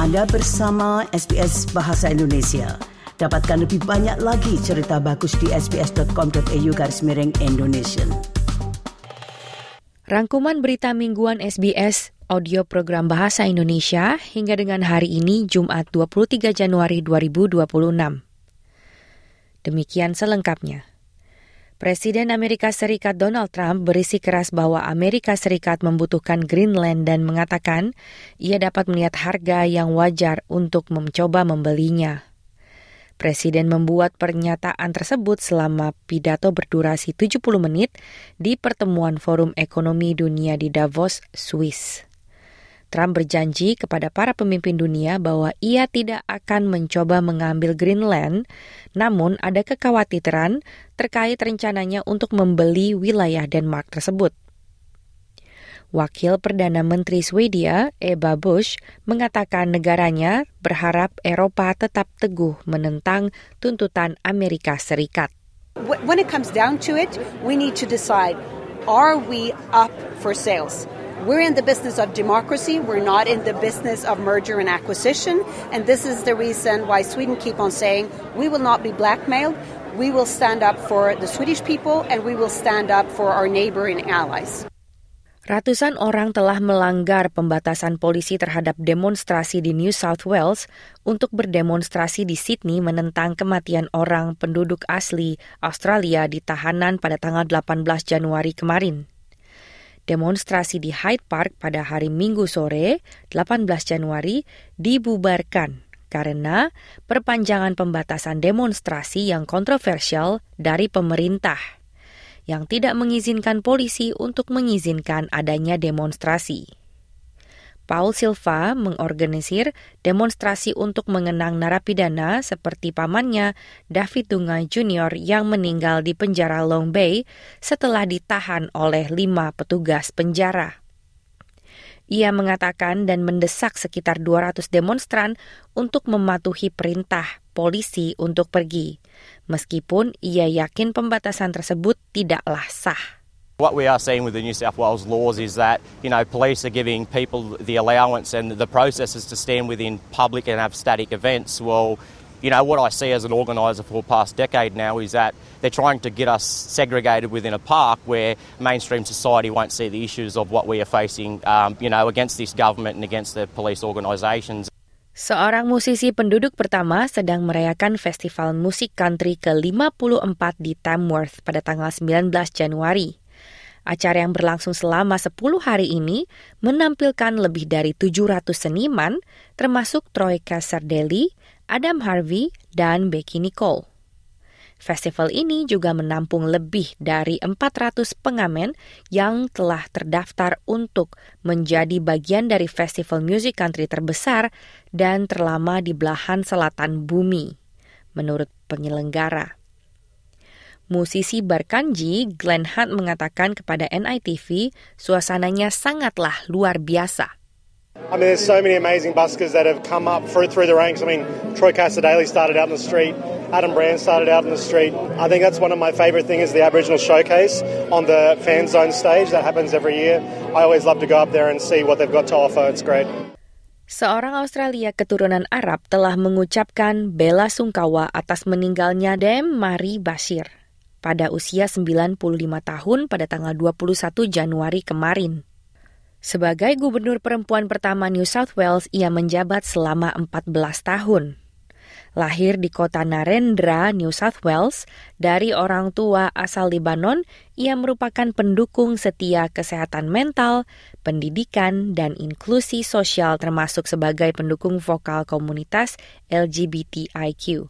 Anda bersama SBS Bahasa Indonesia. Dapatkan lebih banyak lagi cerita bagus di sbs.com.au/Indonesian. Rangkuman berita mingguan SBS, audio program Bahasa Indonesia hingga dengan hari ini Jumat 23 Januari 2026. Demikian selengkapnya. Presiden Amerika Serikat Donald Trump bersikeras bahwa Amerika Serikat membutuhkan Greenland dan mengatakan ia dapat melihat harga yang wajar untuk mencoba membelinya. Presiden membuat pernyataan tersebut selama pidato berdurasi 70 menit di pertemuan Forum Ekonomi Dunia di Davos, Swiss. Trump berjanji kepada para pemimpin dunia bahwa ia tidak akan mencoba mengambil Greenland, namun ada kekhawatiran terkait rencananya untuk membeli wilayah Denmark tersebut. Wakil Perdana Menteri Swedia, Ebba Busch, mengatakan negaranya berharap Eropa tetap teguh menentang tuntutan Amerika Serikat. When it comes down to it, we need to decide, are we up for sales? We're in the business of democracy. We're not in the business of merger and acquisition. And this is the reason why Sweden keep on saying we will not be blackmailed. We will stand up for the Swedish people and we will stand up for our neighboring allies. Ratusan orang telah melanggar pembatasan polisi terhadap demonstrasi di New South Wales untuk berdemonstrasi di Sydney menentang kematian orang penduduk asli Australia di tahanan pada tanggal 18 Januari kemarin. Demonstrasi di Hyde Park pada hari Minggu sore, 18 Januari, dibubarkan karena perpanjangan pembatasan demonstrasi yang kontroversial dari pemerintah, yang tidak mengizinkan polisi untuk mengizinkan adanya demonstrasi. Paul Silva mengorganisir demonstrasi untuk mengenang narapidana seperti pamannya David Dungai Jr. yang meninggal di penjara Long Bay setelah ditahan oleh 5 petugas penjara. Ia mengatakan dan mendesak sekitar 200 demonstran untuk mematuhi perintah polisi untuk pergi, meskipun ia yakin pembatasan tersebut tidaklah sah. What we are seeing with the New South Wales laws is that, police are giving people the allowance and the processes to stand within public and have static events. Well, what I see as an organiser for the past decade now is that they're trying to get us segregated within a park where mainstream society won't see the issues of what we are facing, against this government and against the police organisations. Seorang musisi penduduk pertama sedang merayakan festival musik country ke-54 di Tamworth pada tanggal 19 Januari. Acara yang berlangsung selama 10 hari ini menampilkan lebih dari 700 seniman, termasuk Troy Cassardelli, Adam Harvey, dan Becky Nicole. Festival ini juga menampung lebih dari 400 pengamen yang telah terdaftar untuk menjadi bagian dari festival musik country terbesar dan terlama di belahan selatan bumi, menurut penyelenggara. Musisi Barkanji, Glenn Hunt, mengatakan kepada NITV, suasananya sangatlah luar biasa. I mean, there's so many amazing buskers that have come up through the ranks. I mean, Troy Cassardelli started out in the street. Adam Brand started out in the street. I think that's one of my favourite things is the Aboriginal Showcase on the Fan Zone stage. That happens every year. I always love to go up there and see what they've got to offer. It's great. Seorang Australia keturunan Arab telah mengucapkan bela sungkawa atas meninggalnya Dame Marie Bashir pada usia 95 tahun pada tanggal 21 Januari kemarin. Sebagai gubernur perempuan pertama New South Wales, ia menjabat selama 14 tahun. Lahir di kota Narendra, New South Wales, dari orang tua asal Lebanon, ia merupakan pendukung setia kesehatan mental, pendidikan, dan inklusi sosial termasuk sebagai pendukung vokal komunitas LGBTIQ.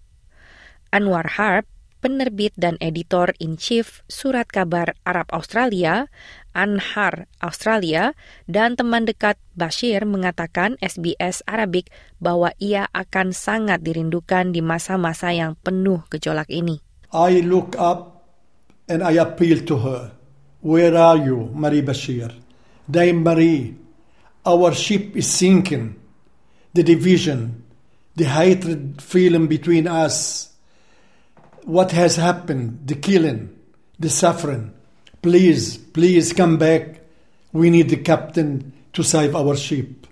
Anwar Harb, penerbit dan editor-in-chief Surat Kabar Arab Australia, Anhar Australia, dan teman dekat Bashir mengatakan SBS Arabic bahwa ia akan sangat dirindukan di masa-masa yang penuh gejolak ini. I look up and I appeal to her. Where are you, Marie Bashir? Dame Marie, our ship is sinking. The division, the hatred feeling between us, what has happened, the killing, the suffering. Please come back. We need the captain to save our ship.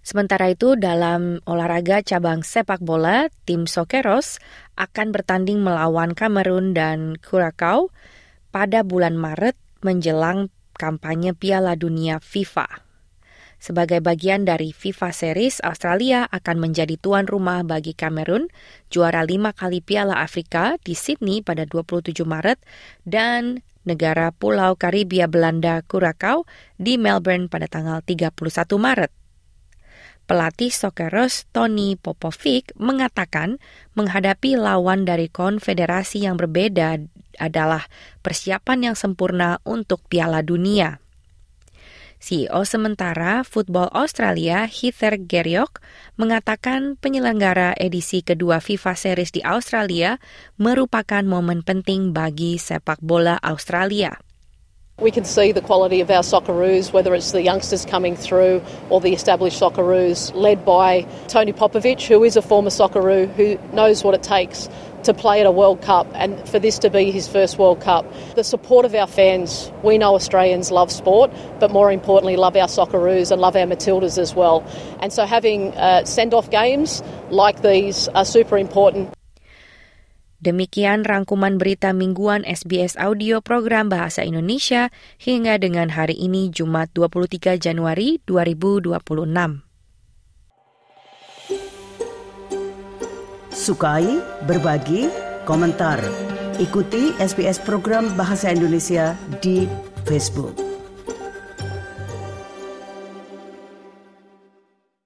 Sementara itu, dalam olahraga cabang sepak bola, tim Sokeros akan bertanding melawan Kamerun dan Curaçao pada bulan Maret menjelang kampanye Piala Dunia FIFA. Sebagai bagian dari FIFA Series, Australia akan menjadi tuan rumah bagi Kamerun, juara 5 kali Piala Afrika di Sydney pada 27 Maret, dan negara Pulau Karibia Belanda Curaçao di Melbourne pada tanggal 31 Maret. Pelatih Sokeros Tony Popovic mengatakan menghadapi lawan dari konfederasi yang berbeda adalah persiapan yang sempurna untuk Piala Dunia. CEO sementara Football Australia Heather Geriok mengatakan penyelenggara edisi kedua FIFA Series di Australia merupakan momen penting bagi sepak bola Australia. We can see the quality of our Socceroos, whether it's the youngsters coming through or the established Socceroos, led by Tony Popovic, who is a former Socceroo, who knows what it takes to play at a World Cup, and for this to be his first World Cup. The support of our fans, we know Australians love sport, but more importantly love our Socceroos and love our Matildas as well. And so having send-off games like these are super important. Demikian rangkuman berita mingguan SBS Audio Program Bahasa Indonesia hingga dengan hari ini Jumat 23 Januari 2026. Sukai, berbagi, komentar. Ikuti SBS Program Bahasa Indonesia di Facebook.